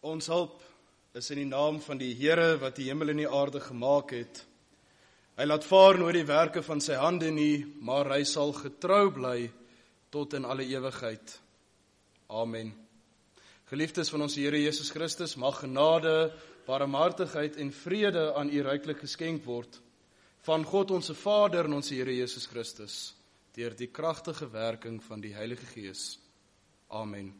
Ons hulp is in die naam van die Here wat die hemel en die aarde gemaak het. Hy laat vaar oor die werke van sy hande nie, maar hy sal getrou bly tot in alle ewigheid. Amen. Geliefdes van ons Here Jesus Christus, mag genade, barmhartigheid en vrede aan u ryklik geskenk word van God ons Vader en ons Here Jesus Christus, deur die kragtige werking van die Heilige Gees. Amen.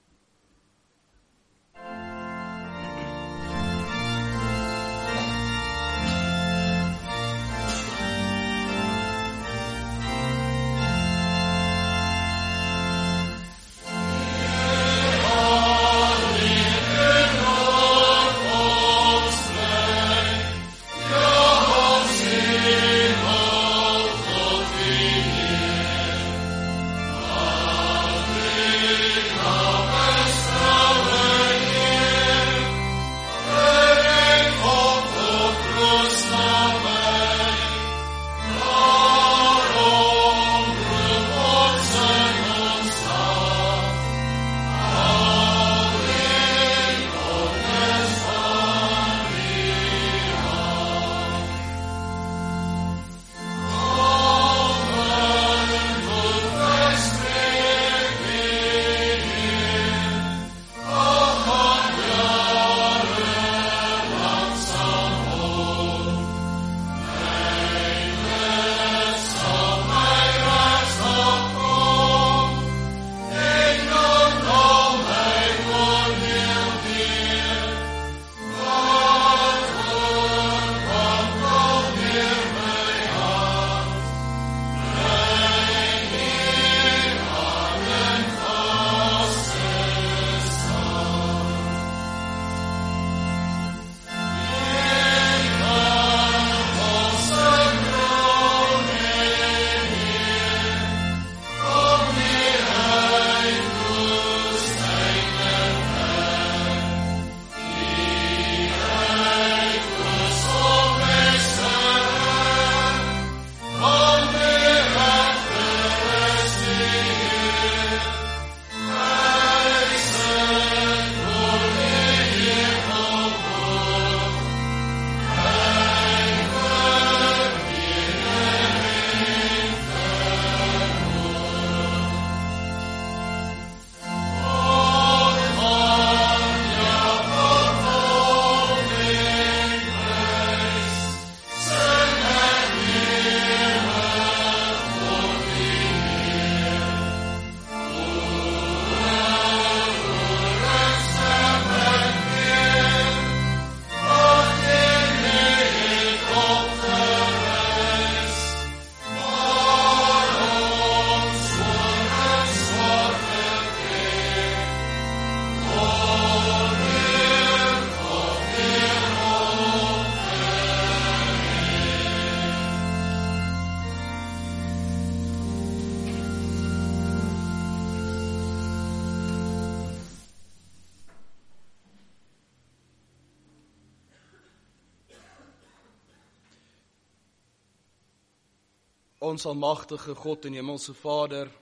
Ons almagtige God en hemelse Vader,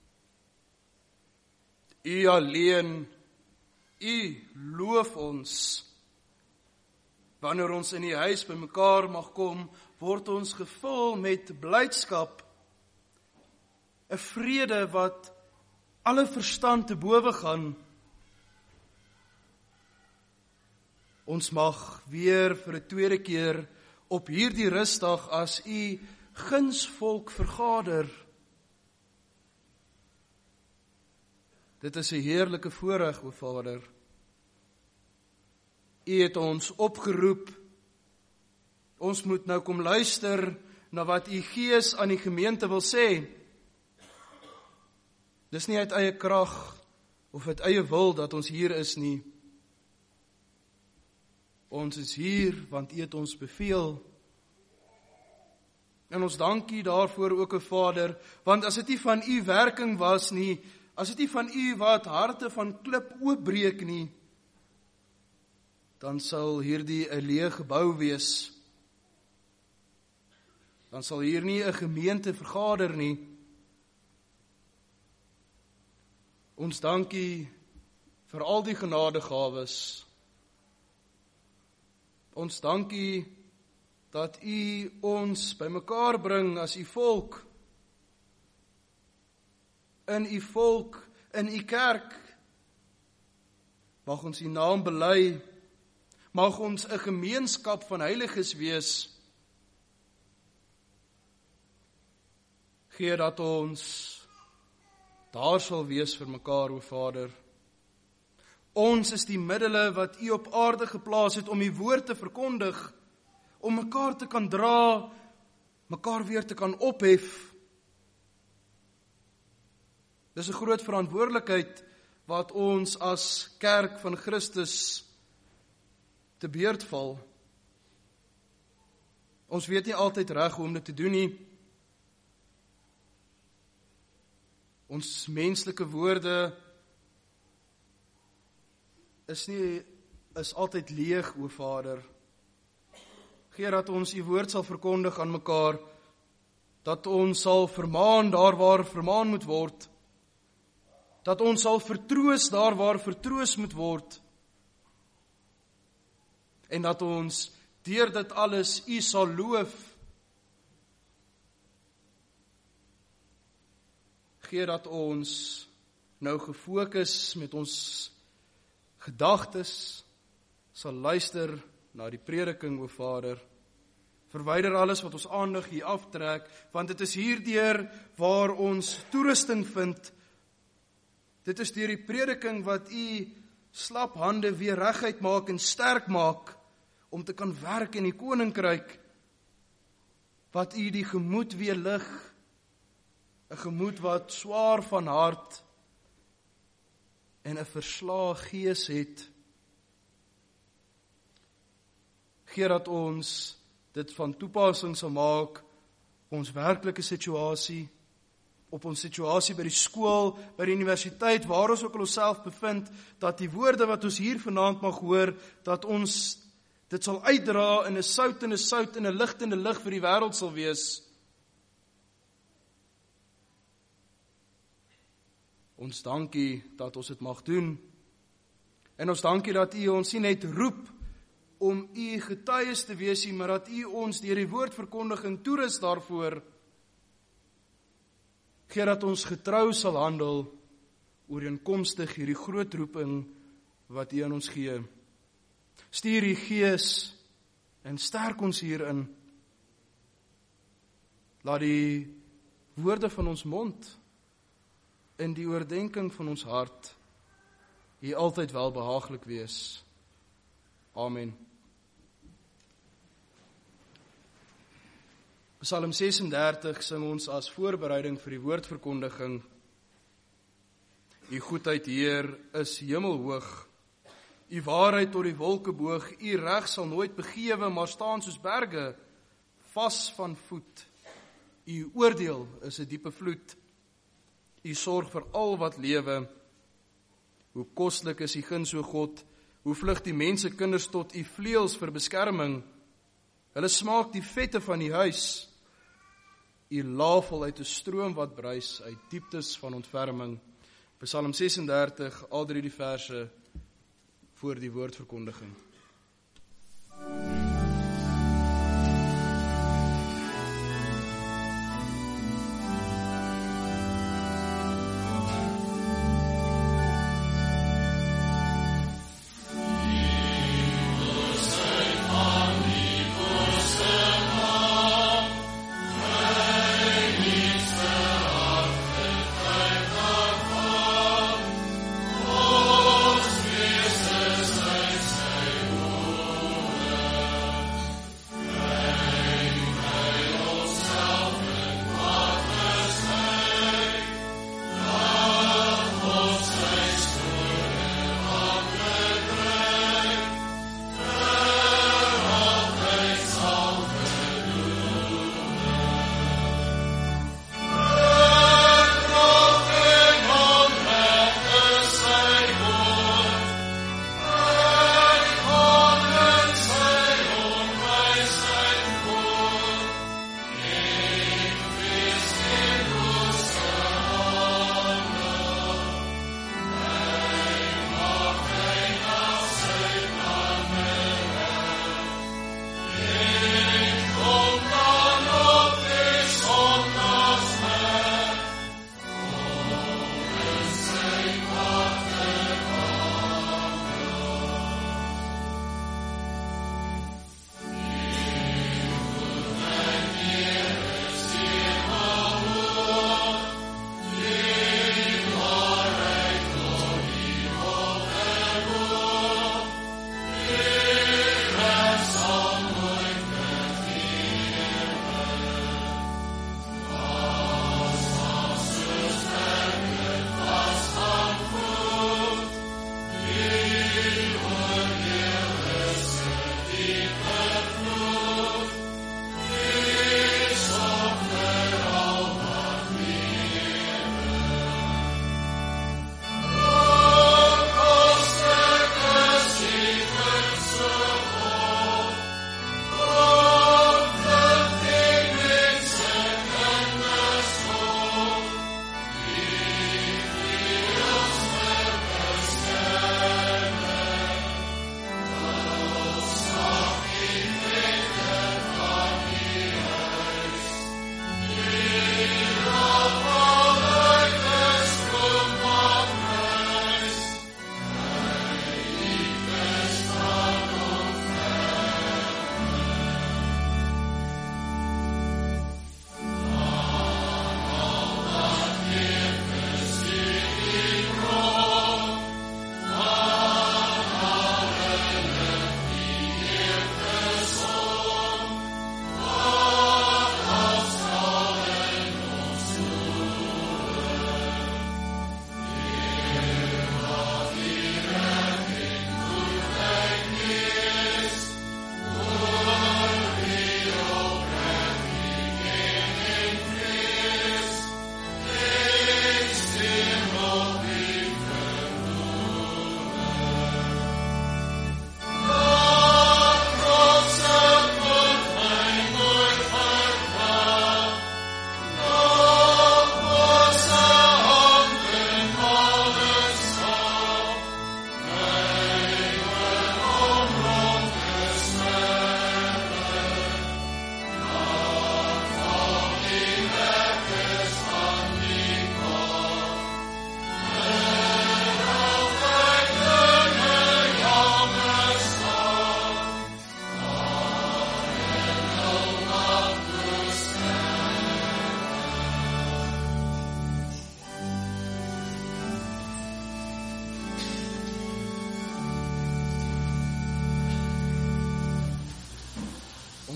U alleen, U loof ons. Wanneer ons in die huis bymekaar mag kom, word ons gevul met blydskap, 'n vrede wat alle verstand te bowe gaan. Ons mag weer vir 'n tweede keer op hierdie rusdag as U gunsvolk vergader. Dit is 'n heerlike voorreg, o Vader. U het ons opgeroep. Ons moet nou kom luister na wat U Gees aan die gemeente wil sê. Dis nie uit eie krag of uit eie wil dat ons hier is nie. Ons is hier want U het ons beveel. En ons dank U daarvoor ook, o Vader, want as dit nie van U werking was nie, as dit nie van U wat harte van klip oopbreek nie, dan sal hierdie 'n leë gebou wees. Dan sal hier nie 'n gemeente vergader nie. Ons dank U vir al die genadegawes Ons dank U dat U ons bymekaar bring as U volk. In U volk, in U kerk. Mag ons U naam bely. Mag ons 'n gemeenskap van heiliges wees. Gee dat ons daar sal wees vir mekaar, o Vader. Ons is die middele wat U op aarde geplaas het om U woord te verkondig, om mekaar te kan dra, mekaar weer te kan ophef. Dis 'n groot verantwoordelikheid wat ons as kerk van Christus te beurt val. Ons weet nie altyd reg hoe om dit te doen nie. Ons menslike woorde is altyd leeg, o Vader. Gee dat ons U woord sal verkondig aan mekaar, dat ons sal vermaan daar waar vermaan moet word, dat ons sal vertroos daar waar vertroos moet word, en dat ons deur dit alles U sal loof. Gee dat ons nou gefokus met ons gedagtes sal luister na die prediking, o Vader. Verwyder alles wat ons aandag hier aftrek, want dit is hierdeur waar ons toerusting vind. Dit is deur die prediking wat U slap hande weer reguit maak en sterk maak, om te kan werk in die koninkryk, wat U die gemoed weer lig, 'n gemoed wat swaar van hart en 'n verslae gees het. Gee dat ons dit van toepassing sal maak op ons werklike situasie, op ons situasie by die skool, by die universiteit, waar ons ook al onsself bevind, dat die woorde wat ons hier vanaand mag hoor, dat ons dit sal uitdra in 'n sout en 'n sout en 'n lig en 'n lig vir die wêreld sal wees. Ons dank U dat ons dit mag doen. En ons dank U dat U ons nie net roep om U getuies te wees nie, maar dat U ons deur die woordverkondiging toerus daarvoor. Gee dat ons getrou sal handel ooreenkomstig hierdie groot roeping wat U aan ons gee. Stuur U Gees en sterk ons hierin. Laat die woorde van ons mond in die oordenking van ons hart U altyd welbehaaglik wees. Amen. Psalm 36 sing ons as voorbereiding vir die woordverkondiging. U goedheid, Heer, is hemelhoog. U waarheid tot die wolke boog. U reg sal nooit begewe, maar staan soos berge, vas van voet. U oordeel is 'n diepe vloed. U sorg vir al wat lewe. Hoe koslik is U guns, o God. Hoe vlug die mense kinders tot U vleuels vir beskerming. Hulle smaak die vette van U huis. U lafel uit 'n stroom wat bruis uit dieptes van ontferming. Psalm 36, al 3 die verse voor die woordverkondiging.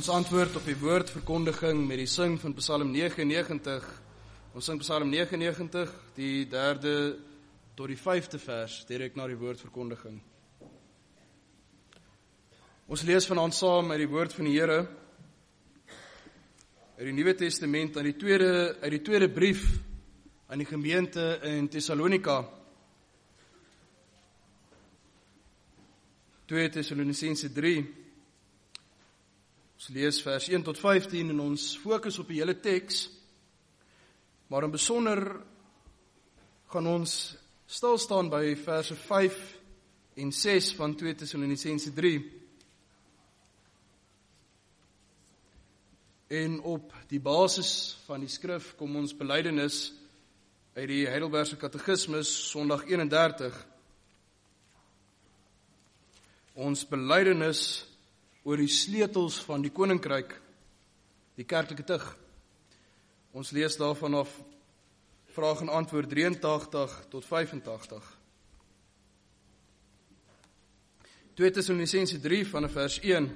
Ons antwoord op die woordverkondiging met die sing van Psalm 99. Ons sing Psalm 99, die 3de tot die 5de vers, direk na die woordverkondiging. Ons lees vanaand saam uit die woord van die Here, uit die Nuwe Testament, uit die tweede brief aan die gemeente in Thessalonika. 2 Thessalonisense 3. Ons lees vers 1 tot 15 en ons fokus op die hele teks, maar in besonder gaan ons stilstaan by verse 5 en 6 van 2 Thessalonisense 3. En op die basis van die skrif kom ons belydenis uit die Heidelbergse Katekismus, Sondag 31. Ons belydenis oor die sleutels van die koninkryk, die kerklike tug. Ons lees daarvan af vraag en antwoord 83 tot 85. 2 Thessalonisense 3 van vers 1.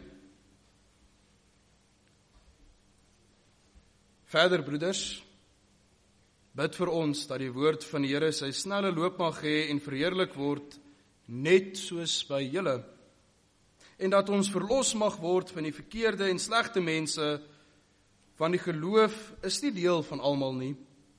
Verder, broeders, bid vir ons dat die woord van die Here sy snelle loop mag hê en verheerlik word, net soos by julle, en dat ons verlos mag word van die verkeerde en slegte mense, want die geloof is nie deel van almal nie.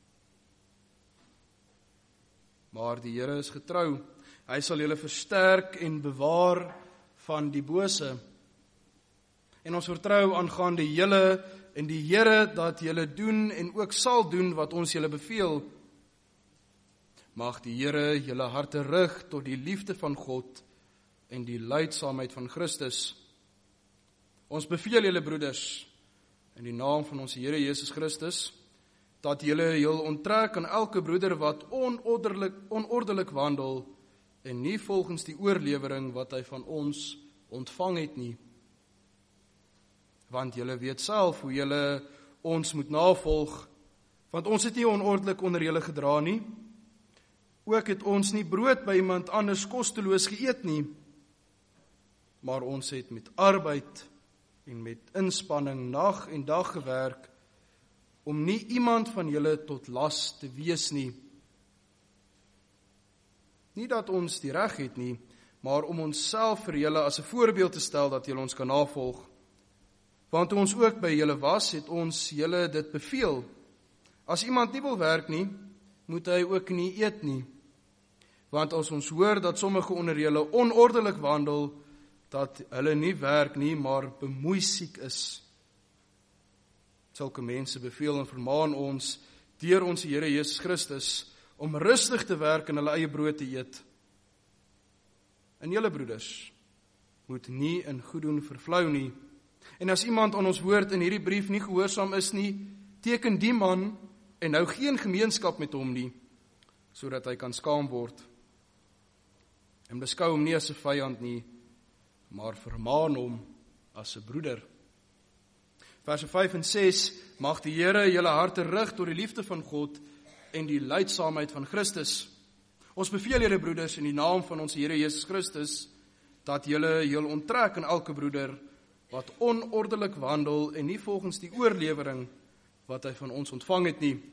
Maar die Here is getrou, hy sal julle versterk en bewaar van die bose. En ons vertrou aangaande julle en die Here dat julle doen en ook sal doen wat ons julle beveel. Mag die Here julle harte rig tot die liefde van God en die lydsaamheid van Christus. Ons beveel julle, broeders, in die naam van ons Here Jesus Christus, dat julle jul onttrek aan elke broeder wat onordelik wandel en nie volgens die oorlewering wat hy van ons ontvang het nie. Want julle weet self hoe julle ons moet navolg, want ons het nie onordelik onder julle gedra nie. Ook het ons nie brood by iemand anders kosteloos geëet nie, maar ons het met arbeid en met inspanning nag en dag gewerk, om nie iemand van julle tot las te wees nie. Nie dat ons die reg het nie, maar om onsself vir julle as 'n voorbeeld te stel dat julle ons kan navolg. Want toe ons ook by julle was, het ons julle dit beveel. As iemand nie wil werk nie, moet hy ook nie eet nie. Want as ons hoor dat sommige onder julle onordelik wandel, dat hulle nie werk nie, maar bemoeisiek is. Sulke mense beveel en vermaan ons, deur ons Here Jesus Christus, om rustig te werk en hulle eie brood te eet. En julle broeders, moet nie in goeddoen vervlou nie. En as iemand aan ons woord in hierdie brief nie gehoorsaam is nie, teken die man en hou geen gemeenskap met hom nie, sodat hy kan skaam word. En beskou hom nie as 'n vyand nie, maar vermaan hom as 'n broeder. Verse 5 en 6, mag die Here julle harte rig tot die liefde van God en die lydsaamheid van Christus. Ons beveel julle, broeders, in die naam van ons Here Jesus Christus, dat julle jul onttrek aan elke broeder wat onordelik wandel en nie volgens die oorlewering wat hy van ons ontvang het nie.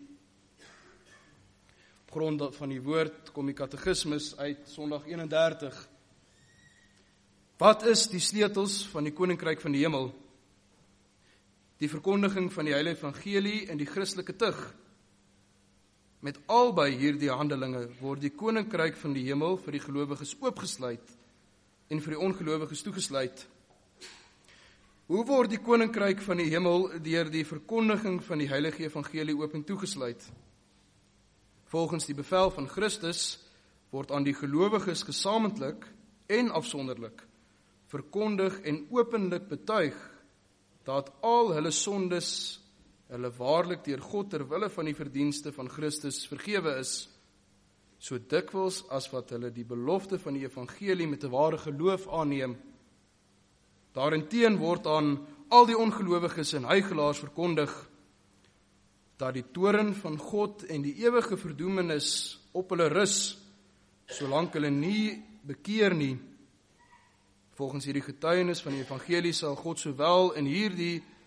Op grond van die woord kom die katekismus uit Sondag 31. Wat is die sleutels van die koninkryk van die hemel? Die verkondiging van die heilige evangelie en die Christelike tug. Met albei hierdie handelinge word die koninkryk van die hemel vir die gelowiges oopgesluit en vir die ongelowiges toegesluit. Hoe word die koninkryk van die hemel deur die verkondiging van die heilige evangelie oop en toegesluit? Volgens die bevel van Christus word aan die gelowiges gesamentlik en afsonderlik verkondig en openlik betuig dat al hulle sondes hulle waarlik deur God ter wille van die verdienste van Christus vergewe is, so dikwels as wat hulle die belofte van die evangelie met 'n ware geloof aanneem. Daarenteen word aan al die ongelowiges en huigelaars verkondig dat die toorn van God en die ewige verdoemenis op hulle rus, solank hulle nie bekeer nie. Volgens hierdie getuienis van die evangelie sal God sowel in hierdie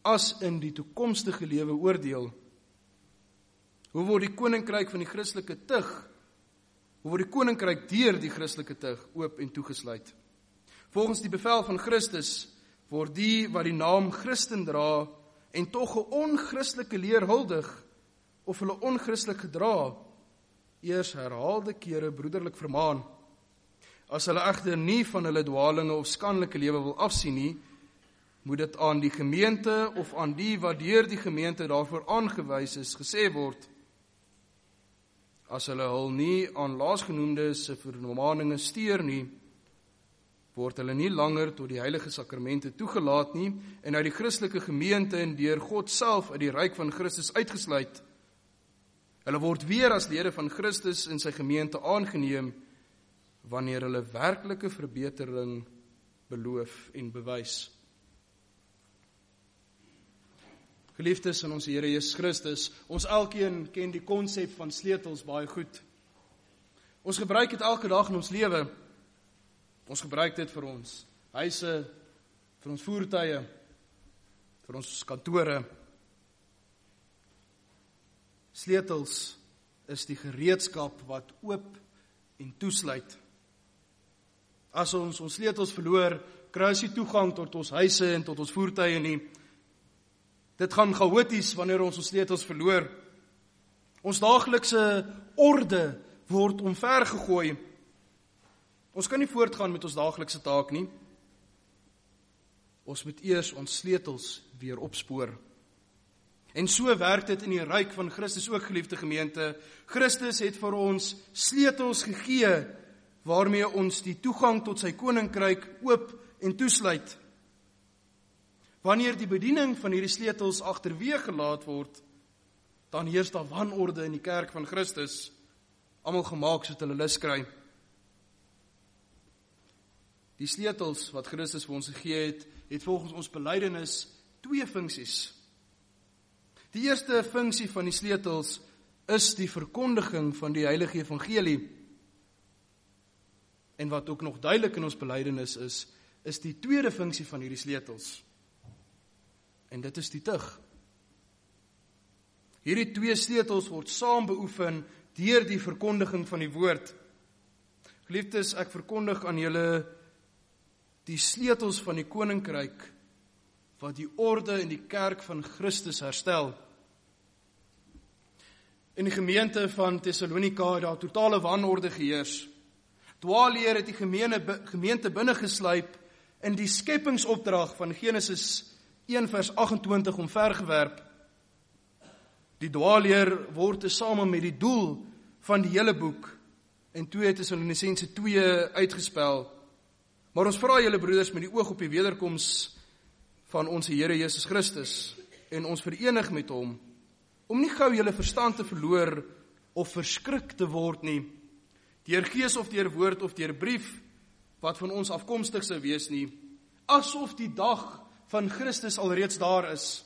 as in die toekomstige lewe oordeel? Hoe word die koninkryk van die Christelike tug, hoe word die koninkryk deur die Christelike tug oop en toegesluit? Volgens die bevel van Christus word die wat die naam Christen dra en tog 'n onchristelijke leer huldig of hulle onchristelik gedra, eers herhaalde kere broederlik vermaan. As hulle egter nie van hulle dwalinge of skandelike lewe wil afsien nie, moet dit aan die gemeente of aan die wat deur die gemeente daarvoor aangewys is gesê word. As hulle hul nie aan laasgenoemde se vermaninge steur nie, word hulle nie langer tot die heilige sakramente toegelaat nie en uit die Christelike gemeente en deur God self uit die ryk van Christus uitgesluit. Hulle word weer as lede van Christus in sy gemeente aangeneem wanneer hulle werklike verbetering beloof en bewys. Geliefdes in ons Here Jesus Christus, ons elkeen ken die konsep van sleutels baie goed. Ons gebruik dit elke dag in ons lewe. Ons gebruik dit vir ons huise, vir ons voertuie, vir ons kantore. Sleutels is die gereedskap wat oop en toesluit. As ons sleutels verloor, kry ons nie toegang tot ons huise en tot ons voertuie nie. Dit gaan chaoties wanneer ons sleutels verloor. Ons daaglikse orde word omvergegooi. Ons kan nie voortgaan met ons daaglikse taak nie. Ons moet eers ons sleutels weer opspoor. En so werk dit in die ryk van Christus ook, geliefde gemeente. Christus het vir ons sleutels gegee, waarmee ons die toegang tot sy koninkryk oop en toesluit. Wanneer die bediening van hierdie sleutels agterweeg gelaat word, dan heers daar wanorde in die kerk van Christus, almal gemaak soos hulle lus kry. Die sleutels wat Christus vir ons gegee het volgens ons belydenis 2 funksies. Die eerste funksie van die sleutels is die verkondiging van die heilige evangelie. En wat ook nog duidelik in ons belydenis is die tweede funksie van hierdie sleutels. En dit is die tug. Hierdie 2 sleutels word saam beoefen deur die verkondiging van die woord. Geliefdes, ek verkondig aan julle die sleutels van die koninkryk wat die orde in die kerk van Christus herstel. In die gemeente van Thessalonika het daar totale wanorde geheers. Dwaalleer het die gemeente binnegesluip in die skepingsopdrag van Genesis 1 vers 28 omvergewerp. Die dwaalleer word tesame met die doel van die hele boek in 2 Tessalonisense 2 uitgespel. Maar ons vra julle broeders met die oog op die wederkoms van ons Here Jesus Christus en ons verenig met hom, om nie gou julle verstand te verloor of verskrik te word nie, deur gees of deur woord of deur brief, wat van ons afkomstig sou wees nie, asof die dag van Christus alreeds daar is.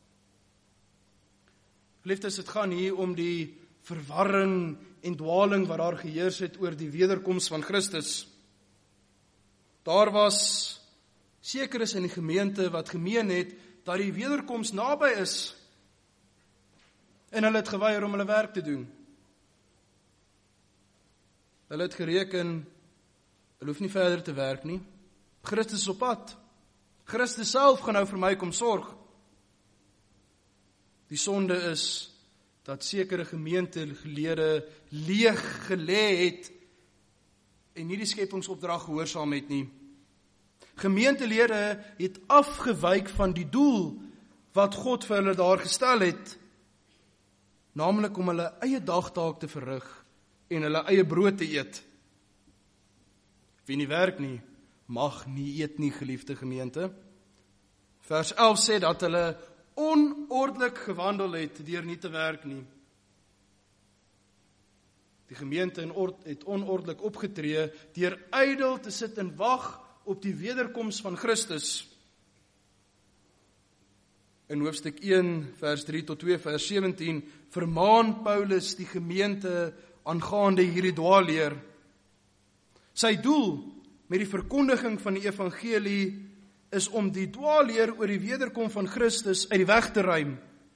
Geliefdes, dit gaan hier om die verwarring en dwaling wat daar geheers het oor die wederkoms van Christus. Daar was sekeres in die gemeente wat gemeen het dat die wederkoms naby is en hulle het geweier om hulle werk te doen. Hulle het gereken, hulle hoef nie verder te werk nie. Christus is op pad. Christus self gaan nou vir my kom sorg. Die sonde is dat sekere gemeentelede leeg gelê het en nie die skepingsopdrag gehoorsaam het nie. Gemeentelede het afgewyk van die doel wat God vir hulle daar gestel het, naamlik om hulle eie dagtaak te verrig en hulle eie brood te eet. Wie nie werk nie, mag nie eet nie, geliefde gemeente. Vers 11 sê dat hulle onordelik gewandel het deur nie te werk nie. Die gemeente het onordelik opgetree deur ydel te sit en wag op die wederkoms van Christus. In hoofstuk 1 vers 3 tot 2 vers 17 vermaan Paulus die gemeente aangaande hierdie dwaalleer. Sy doel met die verkondiging van die evangelie is om die dwaalleer oor die wederkom van Christus uit die weg te ruim.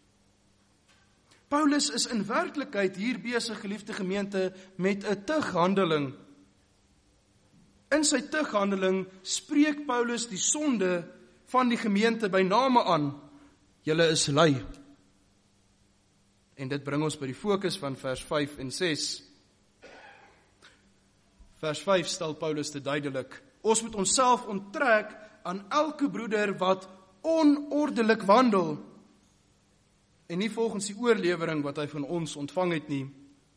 Paulus is in werklikheid hier besig, geliefde gemeente, met 'n tughandeling. In sy tughandeling spreek Paulus die sonde van die gemeente by name aan. Julle is lui. En dit bring ons by die fokus van vers 5 en 6. Vers 5 stel Paulus dit duidelik. Ons moet onsself onttrek aan elke broeder wat onordelik wandel, en nie volgens die oorlewering wat hy van ons ontvang het nie.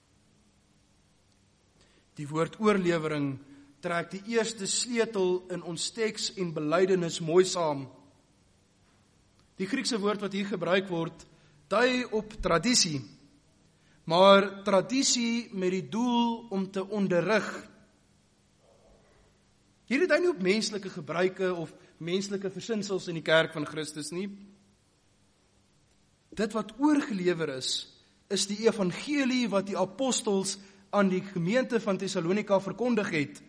Die woord oorlewering trek die eerste sleutel in ons teks en belydenis mooi saam. Die Griekse woord wat hier gebruik word, dui op tradisie, maar tradisie met die doel om te onderrig. Hier het hy nie op menslike gebruike of menslike versinsels in die kerk van Christus nie. Dit wat oorgelewer is die evangelie wat die apostels aan die gemeente van Thessalonika verkondig het.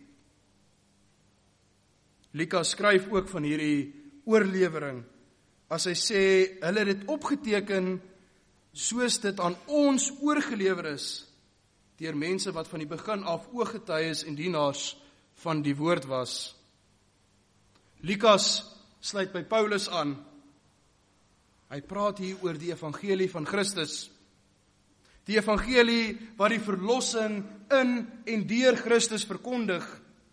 Lukas skryf ook van hierdie oorlewering, as hy sê, hulle het dit opgeteken soos dit aan ons oorgelewer is, deur mense wat van die begin af ooggetuies en dienaars van die woord was. Lukas sluit by Paulus aan. Hy praat hier oor die evangelie van Christus. Die evangelie wat die verlossing in en deur Christus verkondig.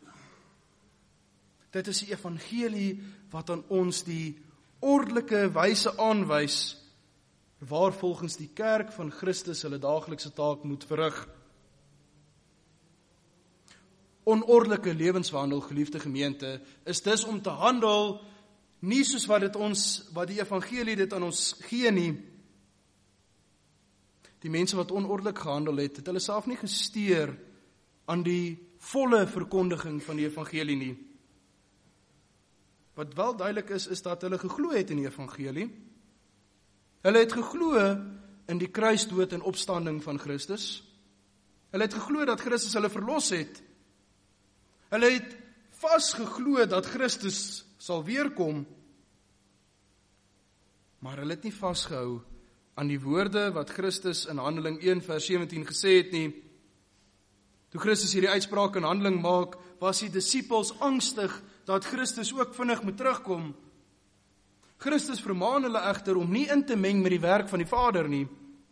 Dit is die evangelie wat aan ons die ordelike wyse aanwys, waar volgens die kerk van Christus hulle daaglikse taak moet verrig. Onordelike lewenswandel, geliefde gemeente, is dus om te handel, nie soos wat die evangelie dit aan ons gee nie. Die mense wat onordelik gehandel het hulle self nie gesteer aan die volle verkondiging van die evangelie nie. Wat wel duidelik is dat hulle geglo het in die evangelie. Hulle het geglo in die kruisdood en opstanding van Christus. Hulle het geglo dat Christus hulle verlos het. Hulle het vasgeglo dat Christus sal weerkom, maar hulle het nie vasgehou aan die woorde wat Christus in Handeling 1 vers 17 gesê het nie. Toe Christus hierdie uitspraak in handeling maak, was die disippels angstig dat Christus ook vinnig moet terugkom. Christus vermaan hulle egter om nie in te meng met die werk van die Vader nie.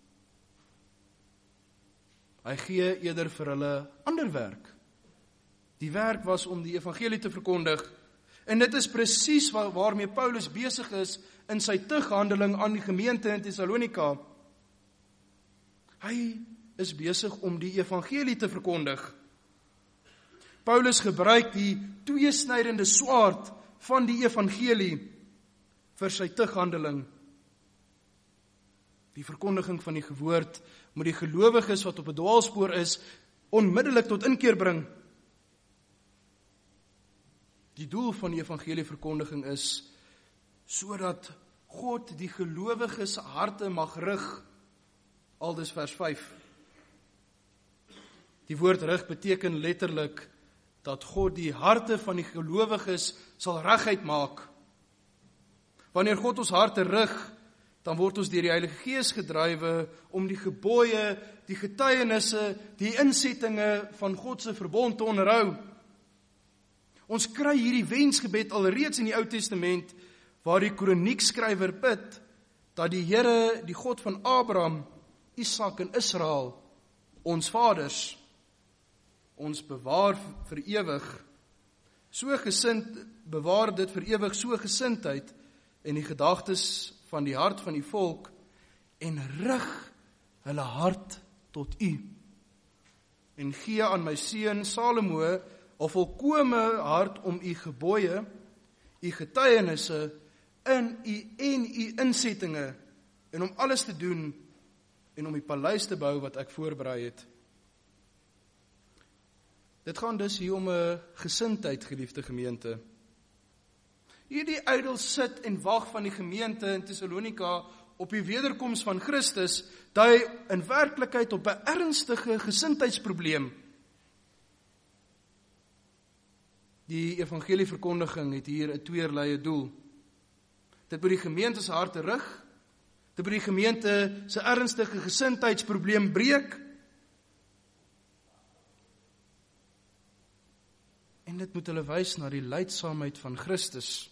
Hy gee eerder vir hulle ander werk. Die werk was om die evangelie te verkondig, en dit is presies waarmee Paulus besig is in sy tughandeling aan die gemeente in Thessalonika. Hy is besig om die evangelie te verkondig. Paulus gebruik die tweesnydende swaard van die evangelie vir sy tughandeling. Die verkondiging van die woord moet die gelowiges wat op 'n dwaalspoor is, onmiddellik tot inkeer bring. Die doel van die evangelieverkondiging is sodat God die gelowiges harte mag rig. Aldus vers 5. Die woord rig beteken letterlik dat God die harte van die gelowiges sal reguit maak. Wanneer God ons harte rig, dan word ons deur die Heilige Gees gedrywe om die gebooie, die getuienisse, die insettinge van God se verbond te onderhou. Ons kry hierdie wensgebed alreeds in die Ou Testament, waar die kroniekskrywer bid, dat die Here, die God van Abraham, Isak en Israel, ons vaders, ons bewaar vir ewig, bewaar dit vir ewig so gesindheid en die gedagtes van die hart van die volk, en rig hulle hart tot u. En gee aan my seun Salomo 'n volkome hart om u gebooie, u getuienisse in u insettinge, en om alles te doen, en om die paleis te bou wat ek voorberei het. Dit gaan dus hier om 'n gesindheid, geliefde gemeente. Hierdie ydel sit en wag van die gemeente in Thessalonika op die wederkoms van Christus, dui in werklikheid op 'n ernstige gesindheidsprobleem. Die evangelieverkondiging het hier 'n tweeërlei doel. Dit moet die gemeente se harte rig, dit moet die gemeente se ernstige gesindheidsprobleem breek, en dit moet hulle wys na die lydsaamheid van Christus.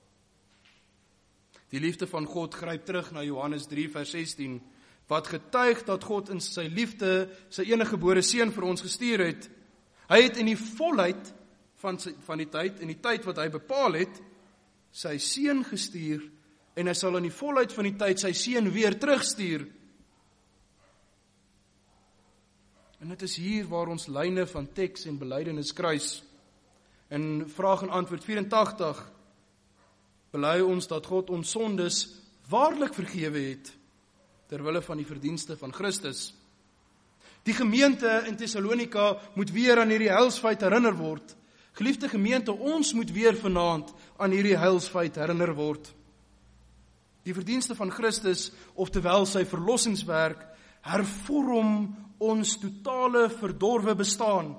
Die liefde van God gryp terug na Johannes 3 vers 16, wat getuig dat God in sy liefde sy eniggebore seun vir ons gestuur het. Hy het in die volheid van die tyd, in die tyd wat hy bepaal het, sy seun gestuur, en hy sal in die volheid van die tyd sy seun weer terugstuur. En dit is hier waar ons lyne van teks en belydenis kruis. In vraag en antwoord 84 bely ons dat God ons sondes waarlik vergewe het, terwille van die verdienste van Christus. Die gemeente in Thessalonika moet weer aan hierdie heilsfeit herinner word. Geliefde gemeente, ons moet weer vanaand aan hierdie heilsfeit herinner word. Die verdienste van Christus, oftewel sy verlossingswerk, hervorm ons totale verdorwe bestaan.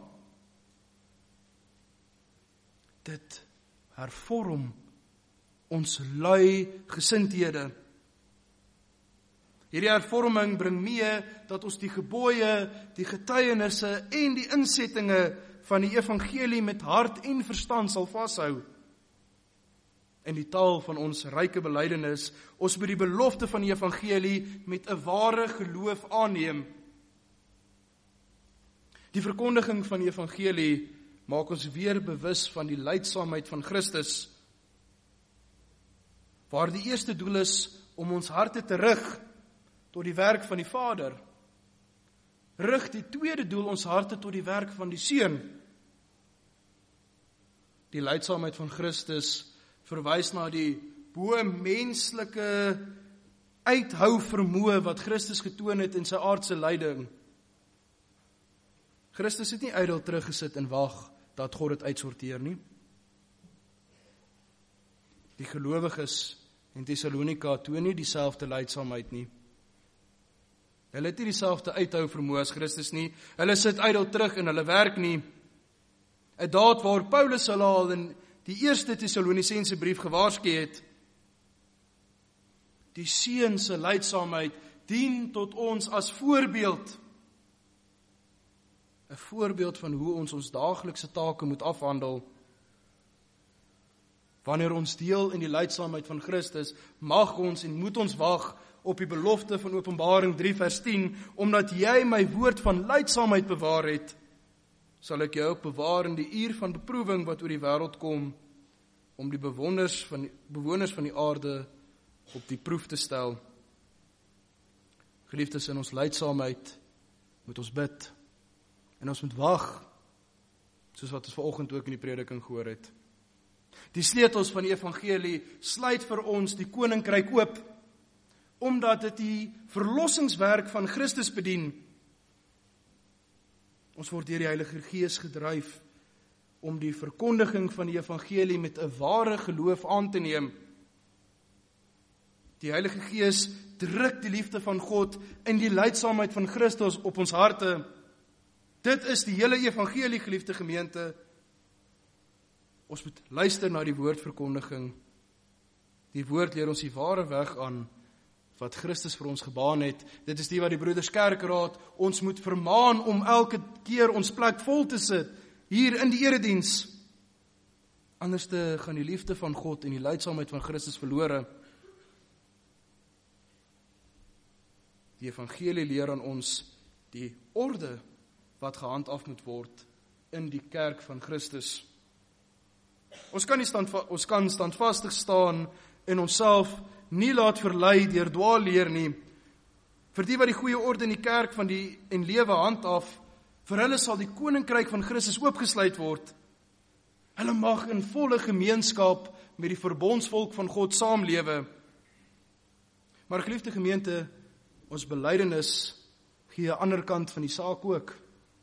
Dit hervorm ons lui gesindhede. Hierdie hervorming bring mee dat ons die gebooie, die getuienisse en die insettinge van die evangelie met hart en verstand sal vashou. In die taal van ons ryke belydenis, ons moet die belofte van die evangelie met 'n ware geloof aanneem. Die verkondiging van die evangelie maak ons weer bewus van die lydsaamheid van Christus, waar die eerste doel is om ons harte te rig tot die werk van die Vader, rig die tweede doel ons harte tot die werk van die Seun. Die lydsaamheid van Christus verwys na die bo-menslike uithou vermoë wat Christus getoon het in sy aardse lyding. Christus het nie ydel teruggesit en wag dat God dit uitsorteer nie. Die gelowiges in Thessalonika toon nie dieselfde lydsaamheid nie. Hulle het nie dieselfde uithou vermoë as Christus nie. Hulle sit ydel terug en hulle werk nie. 'n daad waar Paulus hulle al in die eerste Thessalonisense brief gewaarsku het. Die seun se lydsaamheid dien tot ons as voorbeeld. 'n voorbeeld van hoe ons daaglikse take moet afhandel. Wanneer ons deel in die lydsaamheid van Christus, mag ons en moet ons wag op die belofte van Openbaring 3 vers 10, omdat jy my woord van lydsaamheid bewaar het, sal ek jou ook bewaar in die uur van beproewing wat oor die wêreld kom, om die bewoners van die aarde op die proef te stel. Geliefdes, in ons lydsaamheid moet ons bid, en ons moet wag, soos wat ons vanoggend ook in die prediking gehoor het. Die sleutels van die evangelie sluit vir ons die koninkryk oop, omdat dit die verlossingswerk van Christus bedien. Ons word deur die Heilige Gees gedryf om die verkondiging van die evangelie met 'n ware geloof aan te neem. Die Heilige Gees druk die liefde van God in die lydsaamheid van Christus op ons harte. Dit is die hele evangelie, geliefde gemeente. Ons moet luister na die woordverkondiging. Die woord leer ons die ware weg aan wat Christus vir ons gebaan het. Dit is die wat die broeders kerkraad ons moet vermaan om elke keer ons plek vol te sit, hier in die erediens. Anderste gaan die liefde van God en die lydsaamheid van Christus verlore. Die evangelie leer aan ons die orde wat gehandhaaf moet word in die kerk van Christus. Ons kan standvastig staan en onsself nie laat verlei deur dwaalleer nie. Vir die wat die goeie orde in die kerk en lewe handhaaf, vir hulle sal die koninkryk van Christus oopgesluit word. Hulle mag in volle gemeenskap met die verbondsvolk van God saamlewe. Maar geliefde gemeente, ons belydenis gee 'n ander kant van die saak ook.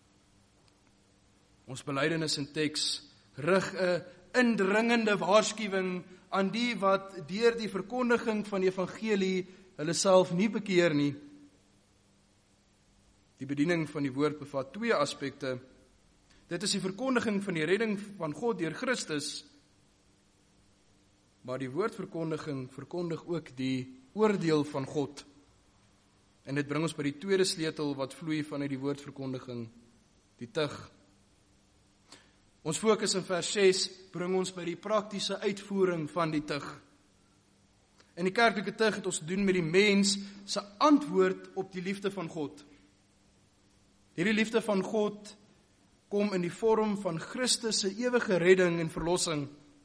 Ons belydenis in teks rig 'n indringende waarskuwing aan die wat deur die verkondiging van die evangelie hulle self nie bekeer nie. Die bediening van die woord bevat twee aspekte. Dit is die verkondiging van die redding van God deur Christus, maar die woordverkondiging verkondig ook die oordeel van God. En dit bring ons by die tweede sleutel wat vloei vanuit die woordverkondiging, die tug. Ons fokus in vers 6 bring ons by die praktiese uitvoering van die tug. In die kerklike tug het ons te doen met die mens se antwoord op die liefde van God. Hierdie liefde van God kom in die vorm van Christus se ewige redding en verlossing.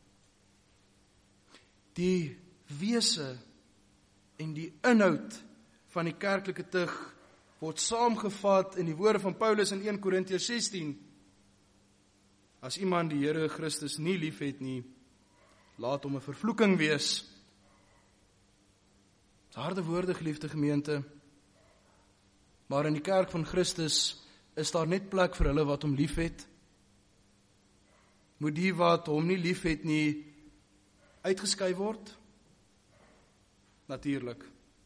Die wese en die inhoud van die kerklike tug word saamgevat in die woorde van Paulus in 1 Korintiërs 16. As iemand die Here Christus nie liefhet nie, laat hom 'n vervloeking wees. Harde woorde, geliefde gemeente, maar in die kerk van Christus is daar net plek vir hulle wat hom liefhet. Moet die wat hom nie liefhet nie uitgeskei word? Natuurlik.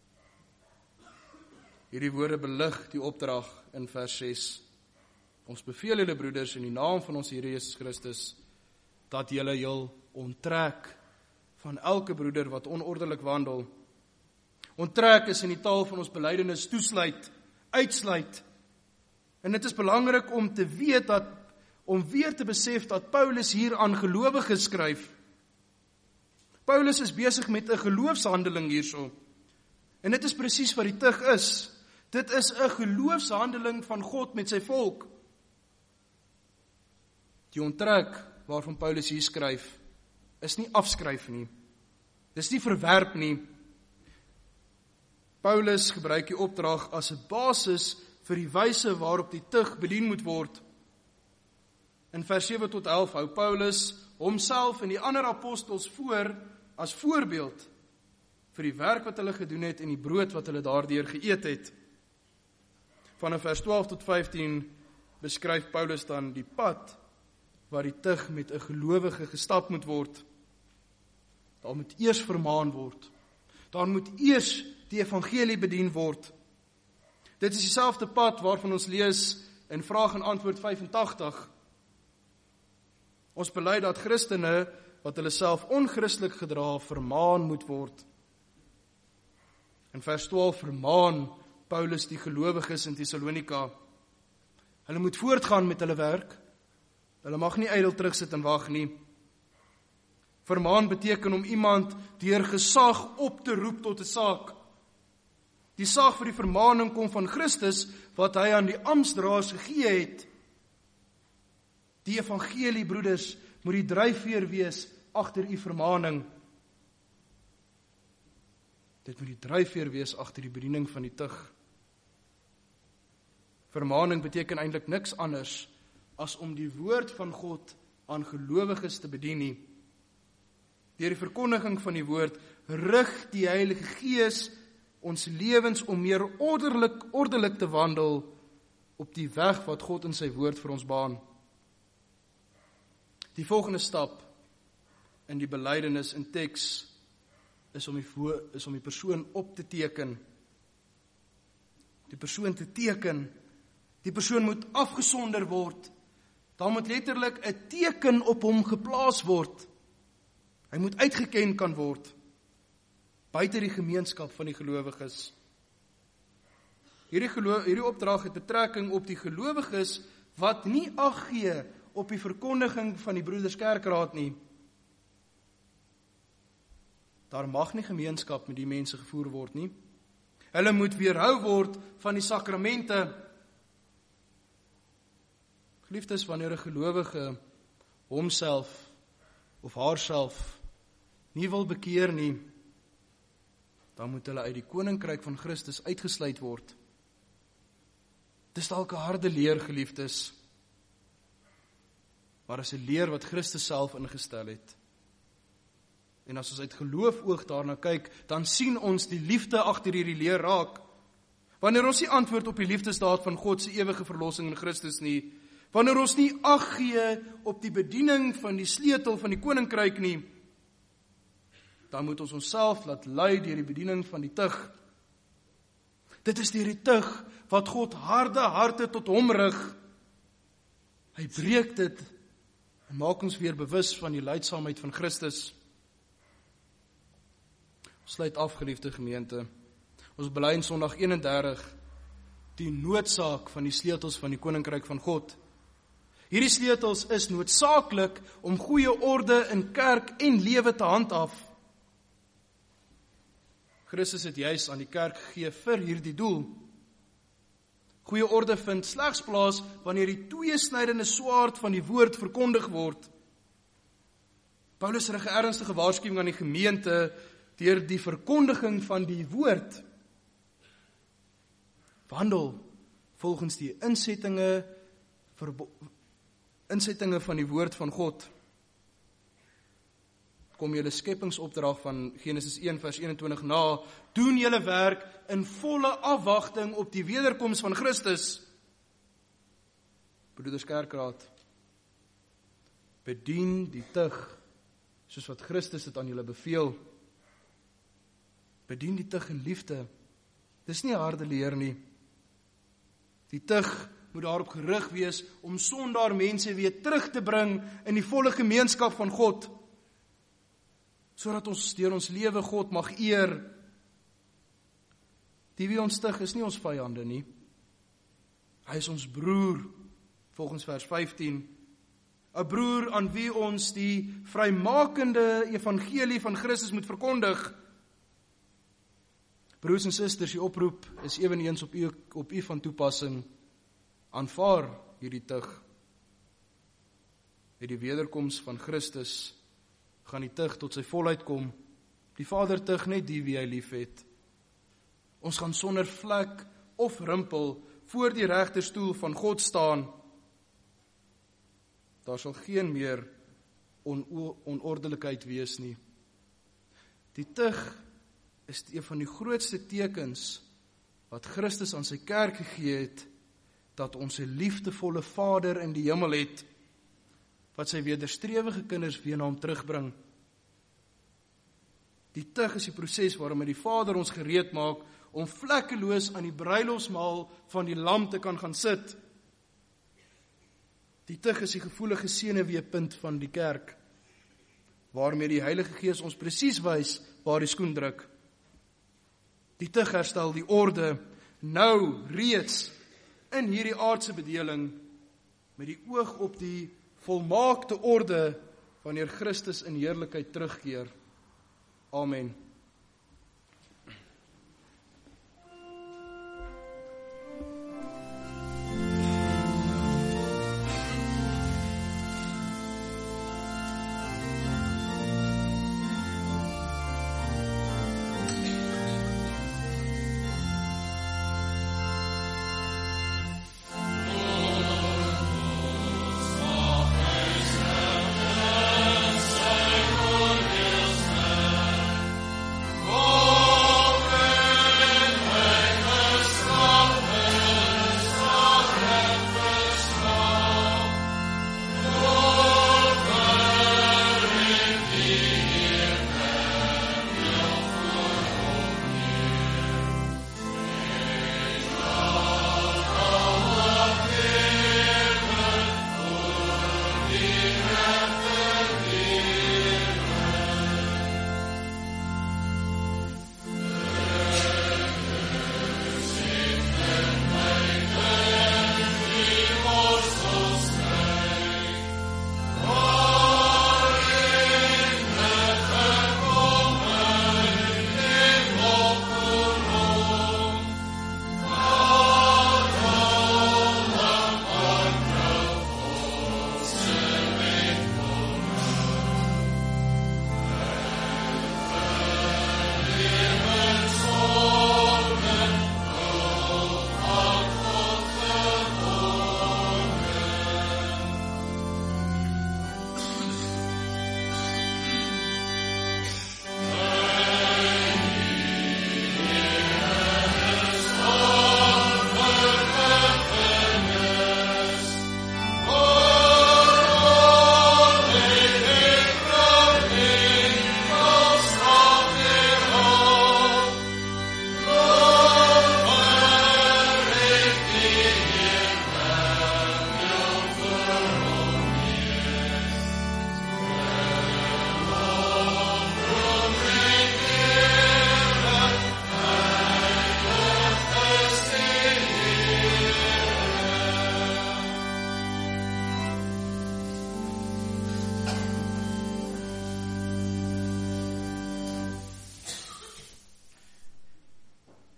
Hierdie woorde belig die opdrag in vers 6. Ons beveel julle broeders in die naam van ons Here Jesus Christus, dat julle jul onttrek van elke broeder wat onordelik wandel. Onttrek is in die taal van ons belydenis toesluit, uitsluit. En dit is belangrik om te weet om weer te besef dat Paulus hier aan gelowiges skryf. Paulus is besig met 'n geloofshandeling hierso. En dit is presies wat die tug is. Dit is 'n geloofshandeling van God met sy volk. Die onttrek waarvan Paulus hier skryf, is nie afskryf nie. Dis nie verwerp nie. Paulus gebruik die opdrag as 'n basis vir die wyse waarop die tug bedien moet word. In vers 7 tot 11 hou Paulus homself en die ander apostels voor as voorbeeld vir die werk wat hulle gedoen het en die brood wat hulle daardeur geëet het. Vanaf vers 12 tot 15 beskryf Paulus dan die pad waar die tug met 'n gelowige gestap moet word. Daar moet eers vermaan word. Daar moet eers die evangelie bedien word. Dit is dieselfde pad waarvan ons lees in vraag en antwoord 85. Ons bely dat Christene wat hulle self onchristelik gedra vermaan moet word. In vers 12 vermaan Paulus die gelowiges in Thessalonika. Hulle moet voortgaan met hulle werk. Hulle mag nie ydel terugsit en wag nie. Vermaan beteken om iemand deur gesag op te roep tot 'n saak. Die saak vir die vermaaning kom van Christus wat hy aan die amptdraers gegee het. Die evangelie, broeders, moet die dryfveer wees agter u vermaaning. Dit moet die dryfveer wees agter die bediening van die tug. Vermaaning beteken eintlik niks anders as om die woord van God aan gelowiges te bedien nie. Deur die verkondiging van die woord rig die Heilige Gees ons lewens om meer ordelik te wandel op die weg wat God in sy woord vir ons baan. Die volgende stap in die belydenis in teks is om die persoon op te teken. Die persoon te teken. Die persoon moet afgesonder word. Daar moet letterlik 'n teken op hom geplaas word. Hy moet uitgeken kan word buite die gemeenskap van die gelowiges. Hierdie opdrag het betrekking op die gelowiges wat nie ag gee op die verkondiging van die broeders kerkraad nie. Daar mag nie gemeenskap met die mense gevoer word nie. Hulle moet weerhou word van die sakramente. Geliefdes, wanneer 'n gelowige homself of haarself nie wil bekeer nie, dan moet hulle uit die koninkryk van Christus uitgesluit word. Dis dalk 'n harde leer, geliefdes, maar is 'n leer wat Christus self ingestel het. En as ons uit geloof oog daarna kyk, dan sien ons die liefde agter hierdie leer raak. Wanneer ons nie antwoord op die liefdesdaad van God se ewige verlossing in Christus nie, wanneer ons nie ag gee op die bediening van die sleutel van die koninkryk nie, dan moet ons onsself laat lei deur die bediening van die tug. Dit is deur die tug wat God harde harte tot hom rig. Hy breek dit en maak ons weer bewus van die lydsaamheid van Christus. Ons sluit af, geliefde gemeente. Ons bely in Sondag 31 die noodsaak van die sleutels van die Koninkryk van God. Hierdie sleutels is noodsaaklik om goeie orde in kerk en lewe te handhaaf. Christus het juis aan die kerk gegee vir hierdie doel. Goeie orde vind slegs plaas wanneer die tweesnydende swaard van die woord verkondig word. Paulus rig 'n ernstige waarskuwing aan die gemeente deur die verkondiging van die woord. Wandel volgens die insettinge van die woord van God. Kom julle skepingsopdrag van Genesis 1 vers 21 na, doen julle werk in volle afwagting op die wederkoms van Christus. Broeders Kerkraad, bedien die tug, soos wat Christus dit aan julle beveel. Bedien die tug in liefde. Dis nie harde leer nie. Die tug moet daarop gerig wees om sondaar mense weer terug te bring in die volle gemeenskap van God, sodat ons deur ons lewe God mag eer. Die wie ons tug is nie ons vyande nie. Hy is ons broer, volgens vers 15. 'n Broer aan wie ons die vrymakende evangelie van Christus moet verkondig. Broers en susters, die oproep is eweneens op u van toepassing. Aanvaar hierdie tug. Met die wederkoms van Christus gaan die tug tot sy volheid kom. Die Vader tug net die wie hy lief het. Ons gaan sonder vlek of rimpel voor die regterstoel van God staan. Daar sal geen meer onordelikheid wees nie. Die tug is een van die grootste tekens wat Christus aan sy kerk gegee het, dat ons 'n liefdevolle Vader in die hemel het, wat sy wederstrewige kinders weer na hom terugbring. Die tug is die proses waarom die Vader ons gereed maak om vlekkeloos aan die bruilofsmaal van die lam te kan gaan sit. Die tug is die gevoelige senuweepunt van die kerk, waarmee die Heilige Gees ons presies wys waar die skoen druk. Die tug herstel die orde, nou reeds in hierdie aardse bedeling, met die oog op die volmaakte orde, wanneer Christus in heerlikheid terugkeer. Amen.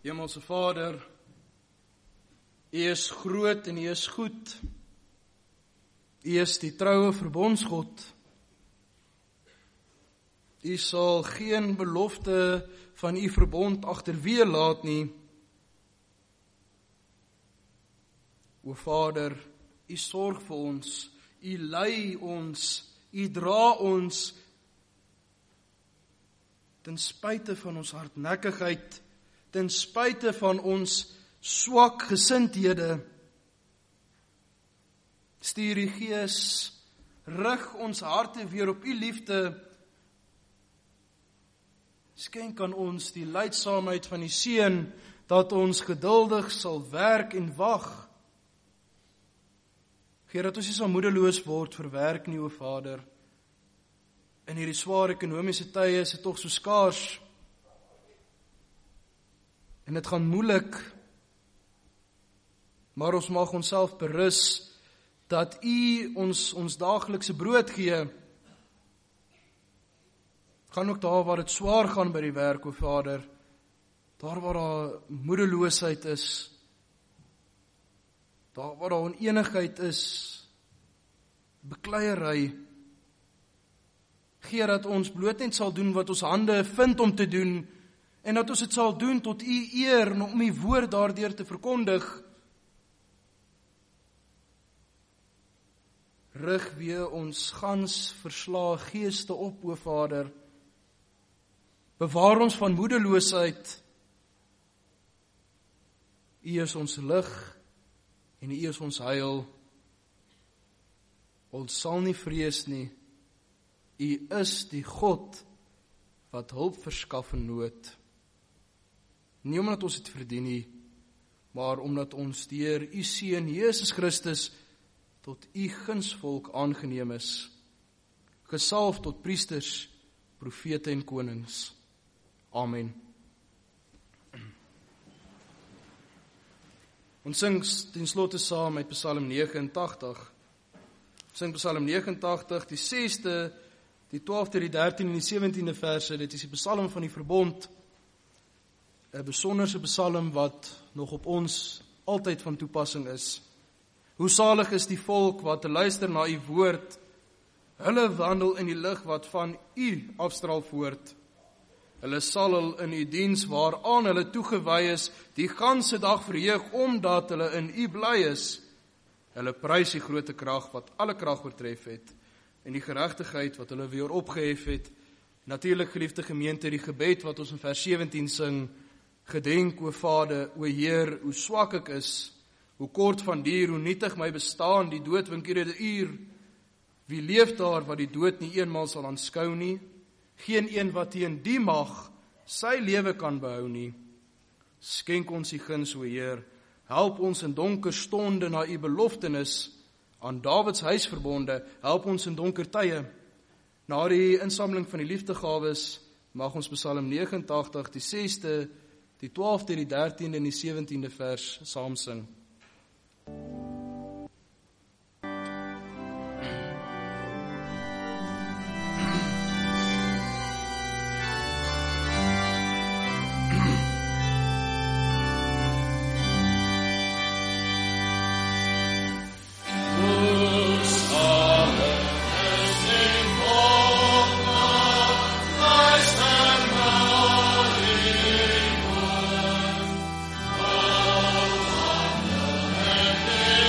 Hemelse Vader, U is groot en U is goed. U is die troue verbondsgod. U sal geen belofte van U verbond agterweë laat nie. O Vader, U sorg vir ons, U lei ons, U dra ons, ten spyte van ons hardnekkigheid, ten spyte van ons swak gesindhede. Stuur U Gees, rig ons harte weer op U liefde. Skenk aan ons die lydsaamheid van die Seun, dat ons geduldig sal werk en wag. Gee dat ons nie sal moedeloos word vir werk nie, o Vader. In hierdie swaar ekonomiese tye is dit tog so skaars. En dit gaan moeilik. Maar ons mag onsself berus dat U ons daaglikse brood gee. Gaan ook daar waar dit swaar gaan by die werk, o Vader, daar waar daar moedeloosheid is, daar waar daar onenigheid is, bekleierery, gee dat ons bloot net sal doen wat ons hande vind om te doen, en dat ons dit sal doen tot U eer, en om U woord daardeur te verkondig. Rig weer ons gans verslae geeste op, o Vader. Bewaar ons van moedeloosheid. U is ons lig en U is ons heil. Ons sal nie vrees nie. U is die God wat hulp verskaf in nood. Nie omdat ons dit verdien nie, maar omdat ons deur U Seun Jesus Christus tot U gunsvolk aangeneem is, gesalf tot priesters, profete en konings. Amen. Ons sing ten slotte saam met Psalm 89. Ons sing Psalm 89, die 6de, die 12de, die 13de en die 17de verse. Dit is die Psalm van die verbond. 'n besonderse Psalm wat nog op ons altyd van toepassing is. Hoe salig is die volk wat luister na U woord. Hulle wandel in die lig wat van U afstraal voort. Hulle sal in U diens waaraan hulle toegewy is, die ganse dag verheug, omdat hulle in U bly is. Hulle prys die groote krag wat alle krag oortref het, en die geregtigheid wat hulle weer opgehef het. Natuurlik, geliefde gemeente, die gebed wat ons in vers 17 sing, gedenk, o Vader, o Heer, hoe swak ek is, hoe kort van duur, hoe nietig my bestaan, die dood wink iedere uur. Wie leef daar wat die dood nie eenmaal sal aanskou nie? Geen een wat teen die mag sy lewe kan behou nie. Skenk ons die guns, o Heer, help ons in donker stonde na U beloftenis, aan Dawids huis verbonde, help ons in donker tye. Na die insameling van die liefdegawes, mag ons Psalm 89, die 6de, die 12de, die 13de en die 17de vers saam sing. Amen.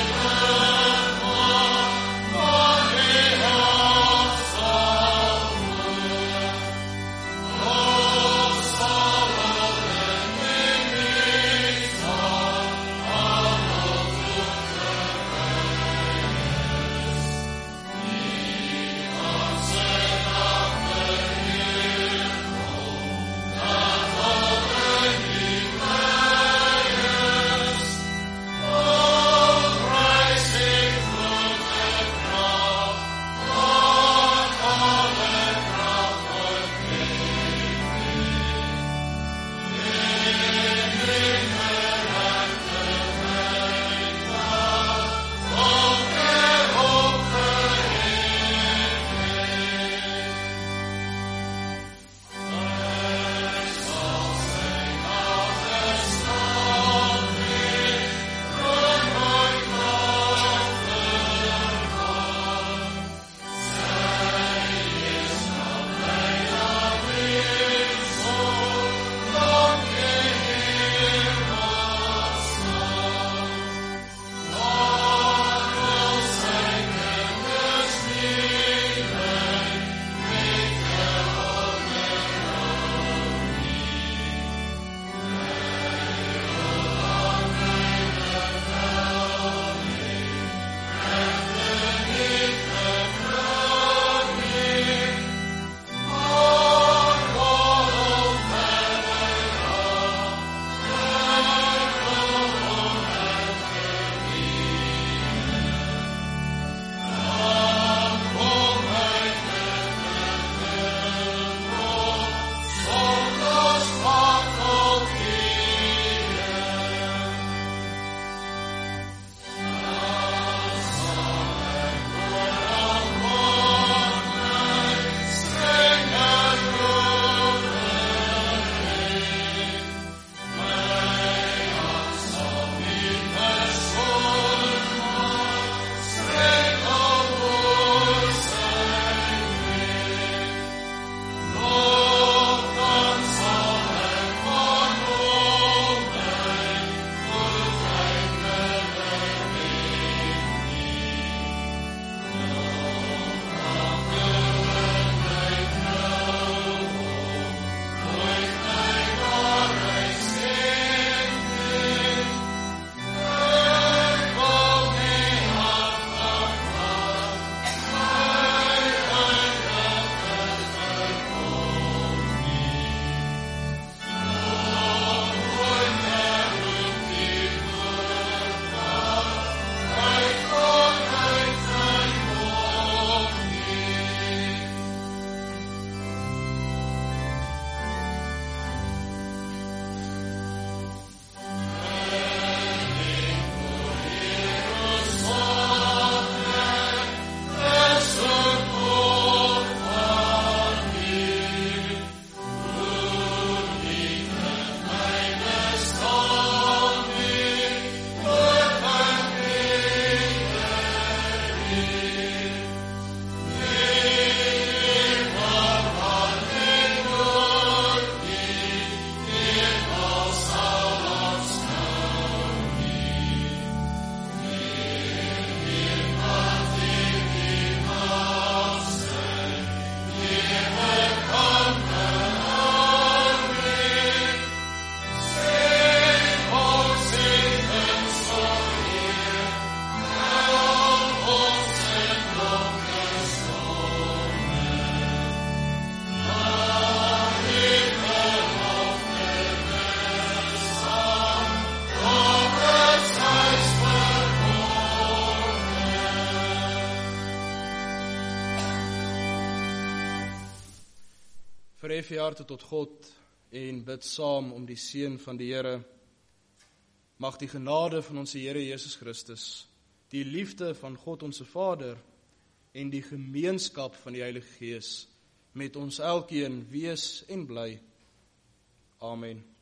Verhef je harte tot God en bid saam om die seën van die Here. Mag die genade van ons Here Jesus Christus, die liefde van God ons Vader en die gemeenskap van die Heilige Gees met ons elkeen wees en bly. Amen.